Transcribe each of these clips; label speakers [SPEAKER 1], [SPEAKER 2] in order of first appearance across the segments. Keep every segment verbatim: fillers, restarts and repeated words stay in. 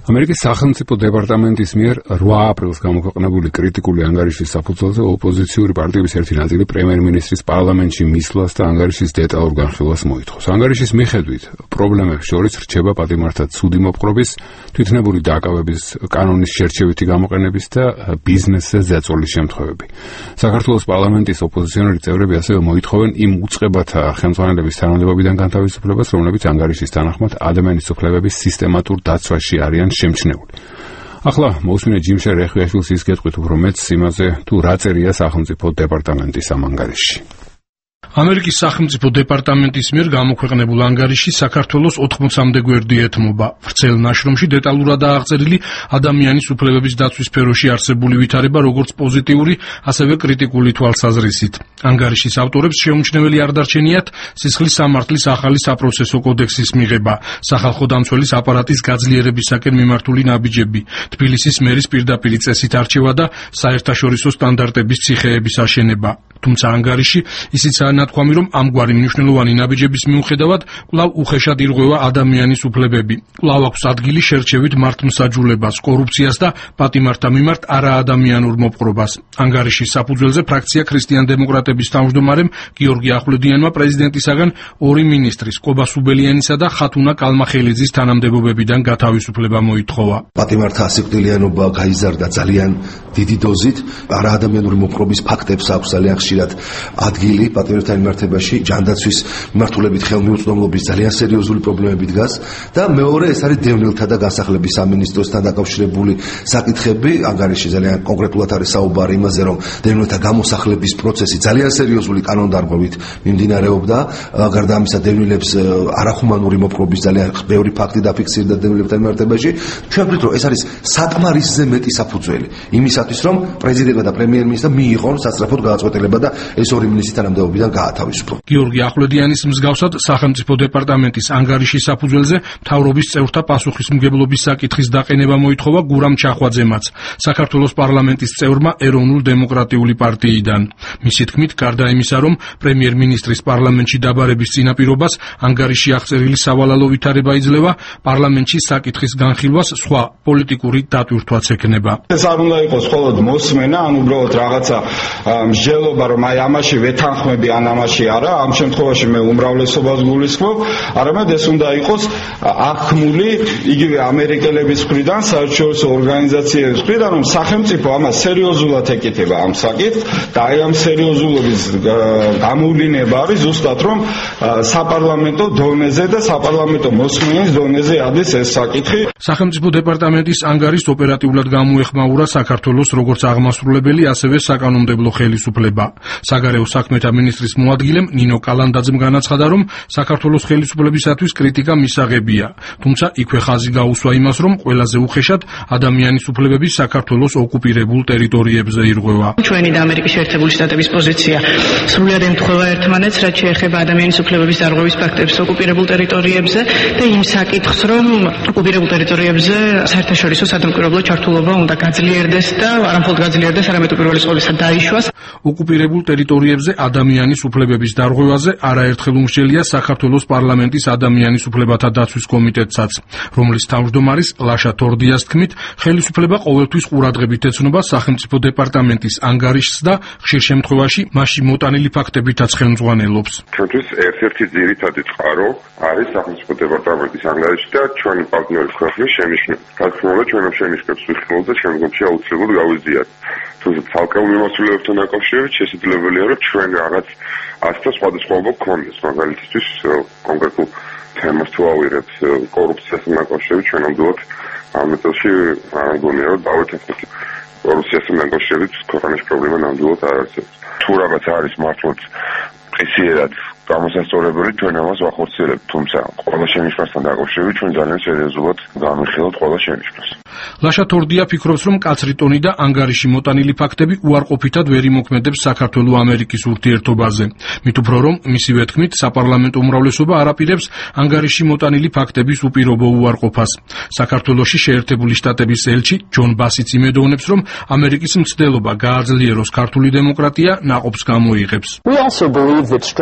[SPEAKER 1] ამერიკის სახელმწიფო დეპარტამენტის მიერ რვა აპრილს გამოქვეყნებული კრიტიკული ანგარიშის საფუძველზე ოპოზიციური პარტიების ერთი ნაწილი პრემიერ-მინისტრის პარლამენტში მისვლას და ანგარიშის დეტალურ განხილვას მოითხოვს. ანგარიშის მიხედვით პრობლემებს შორის რჩება პატიმართა ცუდი მოპყრობის, თვითნებური დაკავების კანონის შერჩევითი გამოყენების და ბიზნესზე ზეწოლის შემთხვევები. საქართველოს პარლამენტის ოპოზიციონერი წევრები ასევე მოითხოვენ იმ უწყებათა ხელმძღვანელების თანამდებობიდან განთავისუფლებას, რომლებიც ანგარიშის თანახმად ადამიანის უფლებების სისტემატურ დაცვაში არიან შემჩნეული. ახლა მოусმინე ჯიმშე რეხვიაშვილს ის გეტყვით უფრო მეც იმაზე თუ რა წერია სახელმწიფო დეპარტამენტის ამ ანგარიშში.
[SPEAKER 2] ამერიკის სახელმწიფო დეპარტამენტის მიერ გამოქვეყნებულ ანგარიში საქართველოს ოთხმოცამდე გვერდი ეთმობა. ვრცელ ნაშრომში დეტალურადაა აღწერილი ადამიანის უფლებების დაცვის სფეროში არსებული ვითარება, როგორც პოზიტიური, ასევე კრიტიკული თვალსაზრისით. ანგარიშის ავტორებს შეუმჩნეველი არ დარჩენიათ სისხლის სამართლის ახალი საპროცესო კოდექსის მიღება, სახალხო დამცველის აპარატის გაძლიერებისაკენ მიმართული ნაბიჯები, თბილისის მერის პირდაპირი წესით არჩევა და საერთაშორისო სტანდარტების ციხეების აშენება. თუმცა ანგარიში ისიცაა ნათქვამი, რომ ამგვარი მნიშვნელოვანი ნაბიჯების მიუხედავად კვლავ უხეშად ირღვევა ადამიანის უფლებები. კვლავ აქვს ადგილი შერჩევით მართლმსაჯულებას, კორუფციას და პატიმართა მიმართ არაადამიანურ მოპყრობას. ანგარიშის საფუძველზე ფრაქცია ქრისტიან-დემოკრატების თავმჯდომარემ გიორგი ახვლედიანმა პრეზიდენტისაგან ორი მინისტრის, კობა სუბელიანისა და ხათუნა კალმახელიძის თანამდებობებიდან გათავისუფლება მოითხოვა.
[SPEAKER 3] პატიმართა ასიკვდილიანობა გაიზარდა ძალიან დიდი დოზით, არაადამიანური მოპყრობის ფაქტებს აქვს ძალიან ხშირად ადგილი პატიმართა მიმართებაში, ჯანდაცვის მიმართულებით ხელმიუწვდომლობის ძალიან სერიოზული პრობლემები დგას და მეორე ეს არის დევნილთა და განსახლების სამინისტროსთან დაკავშირებული საკითხები. ანგარიში ძალიან კონკრეტულად არის საუბარი იმაზე, რომ დევნილთა გამოსახლების პროცესი ძალიან სერიოზული კანონდარღვევით მიმდინარეობდა. გარდა ამისა, დევნილებს არახუმანური მოპყრობის ძალიან ბევრი ფაქტი დაფიქსირდა დევნილებთან მიმართებაში. ჩვენ ვფიქრობთ, რომ ეს არის საკმარისზე მეტი საფუძველი იმისათვის, რომ პრეზიდენტმა და პრემიერ-მინისტრმა მიიღონ სასწრაფოდ გადაწყვეტილება და ეს ორი მინისტრი თანამდებობიდან გაათავისუფლონ.
[SPEAKER 2] გიორგი ახვლედიანის მსგავსად სახელმწიფო დეპარტამენტის ანგარიშის საფუძველზე მთავრობის წევრთა პასუხისმგებლობის საკითხის დაყენება მოითხოვა გურამ ჩახვაძემაც, საქართველოს პარლამენტის წევრმა ეროვნულ-დემოკრატიული პარტიიდან. მისი თქმით, გარდა იმისა, რომ პრემიერ-მინისტრის პარლამენტში დაბარების წინაპირობას ანგარიში აღწერილი სავალალო ვითარება იძლევა, პარლამენტში საკითხის განხილვას სხვა პოლიტიკური დატვირთვაც ექნება.
[SPEAKER 4] ეს არ უნდა იყოს მხოლოდ მოსმენა, ან უბრალოდ რაღაცა მსჯელობა, რომ აი ამაში ვეთანხმები, ან ამაში არა, ამ შემთხვევაში მე უმრავლესობას გულისხმობ, არამედ ეს უნდა იყოს აღქმული იგივე ამერიკელების მხრიდან, საერთაშორისო ორგანიზაციების მხრიდან, რომ სახელმწიფო ამას სერიოზულად ეკეთება ამ საკითხს და აი ამ სერიოზულობის გამოვლინება არის ზუსტად, რომ საპარლამენტო დონეზე და საპარლამენტო მოსმენის დონეზე ადის ეს საკითხი.
[SPEAKER 2] სახელმწიფო დეპარტამენტის ანგარიშს ოპერატიულად გამოეხმაურა საქართველოს როგორც აღმასრულებელი, ასევე საკანონმდებლო ხელისუფლება. საგარეო საქმეთა მინისტრის მოადგილემ ნინო კალანდაძემ განაცხადა, რომ საქართველოს ხელისუფლებისათვის კრიტიკა მისაღებია, თუმცა იქვე ხაზი გაუსვა იმას, რომ ყველაზე უხეშად ადამიანის უფლებები საქართველოს ოკუპირებულ ტერიტორიებზე ირღვევა.
[SPEAKER 5] ჩვენი და ამერიკის შეერთებული შტატების პოზიცია სრულად ემთხვევა ერთმანეთს, რაც შეეხება ადამიანის უფლებების დარღვევის ფაქტებს ოკუპირებულ ტერიტორიებზე და იმ საკითხს, რომ ოკუპირებულ ტერიტორიებზე საერთაშორისო სადამკვირვებლო ჩართულობა უნდა გაძლიერდეს და არა მხოლოდ გაძლიერდეს, არამედ უპირველეს ყოვლისა დაიშვას.
[SPEAKER 2] ოკუპირებულ ტერიტორიებზე ადამიანის უფლებების დარღვევაზე არაერთხელ უმსჯელია საქართველოს პარლამენტის ადამიანის უფლებათა დაცვის კომიტეტსაც, რომლის თავმჯდომარის ლაშა თორდიას თქმით, ხელისუფლება ყოველთვის ყურადღებით ეცნობა სახელმწიფო დეპარტამენტის ანგარიშს და ხშირ შემთხვევაში მასში მოტანილი ფაქტებითაც ხელმძღვანელობს.
[SPEAKER 6] ჩვენთვის ერთ-ერთი ძირითადი წყარო არის სახელმწიფო დეპარტამენტის ანგარიში და ჩვენი პარტნიორი ქვეყნის შენიშვნა. თქმა ჩვენ შენიშვნებს ვიხმობთ და შემდგომში აუცილებლად გავიზიარებთ. თუმცა ცალკეულ მიმოსვლებებთან დაკავშირებით შესაძლებელია, რომ ჩვენ რაღაც ასთა სხვადასხვაობა გქონდეს. მაგალითისთვის კონკრეტულ თემას თუ ავიღებთ კორუფციასთან დაკავშირებით, ჩვენ ნამდვილად ამ მეტოდში არ მგონია, რომ დავეთანხმდით კორუფციასთან დაკავშირებით ქვეყნის პრობლემა ნამდვილად არ არსებობს. თუ რაღაც არის მართლაც პრესიერად გამოსასწორებელი, ჩვენ ამას ვახორციელებთ, თუმცა ყველა შენიშვნასთან დაკავშირებით ჩვენ ძალიან სერიოზულად გამიხილავთ ყველა შენიშვნას.
[SPEAKER 2] ლაშა თორდია ფიქრობს, რომ კაცრი ტონი და ანგარიში მოტანილი ფაქტები უარყოფითად ვერ იმოქმედებს საქართველო-ამერიკის ურთიერთობაზე. მით უფრო რომ მისივე თქმით, საპარლამენტო უმრავლესობა არ აპირებს ანგარიში მოტანილი ფაქტების უპირობო უარყოფას. საქართველოში შეერთებული შტატების ელჩი ჯონ ბასიც იმედოვნებს, რომ ამერიკის მცდელობა გააძლიეროს ქართული დემოკრატია ნაყოფს გამოიღებს.
[SPEAKER 7] We also believe that stronger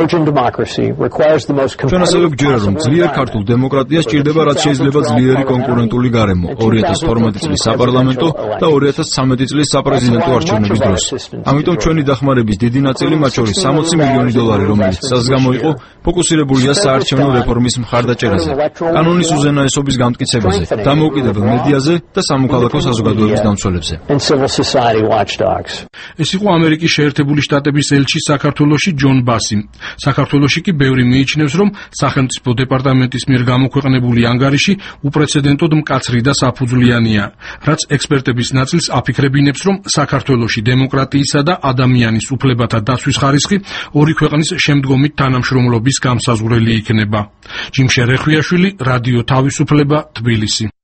[SPEAKER 7] ჩვენ ასევე გვჯერა, რომ ძლიერ ქართულ დემოკრატიას სჭირდება რაც შეიძლება ძლიერი კონკურენტული გარემო ორი ათას თორმეტი წლის საპარლამენტო და ორი ათას ცხრამეტი წლის საპრეზიდენტო არჩევნების დროს. ამიტომ ჩვენი დახმარების დიდი ნაწილი, მათ შორის სამოცი მილიონი დოლარი, რომელიც საზგამო იყო, ფოკუსირებულია საარჩევნო რეფორმის მხარდაჭერაზე, კანონის უზენაესობის გამტკიცებაზე, დამოუკიდებელ მედიაზე და სამოქალაქო საზოგადოების დამცველებზე.
[SPEAKER 2] ეს იყო ამერიკის შეერთებული შტატების ელჩი საქართველოში ჯონ ბასი. საქართველოში კი ბევრი მიიჩნევს, რომ სახელმწიფო დეპარტამენტის მიერ გამოქვეყნებული ანგარიში უპრეცედენტოდ მკაცრი და საფუძვლიანია, რაც ექსპერტების ნაწილს აფიქრებინებს, რომ საქართველოში დემოკრატიისა და ადამიანის უფლებათა დაცვის ხარისხი ორი ქვეყნის შემდგომი თანამშრომლობის გამსაზღვრელი იქნება. ჯიმშე რეხვიაშვილი, რადიო თავისუფლება, თბილისი.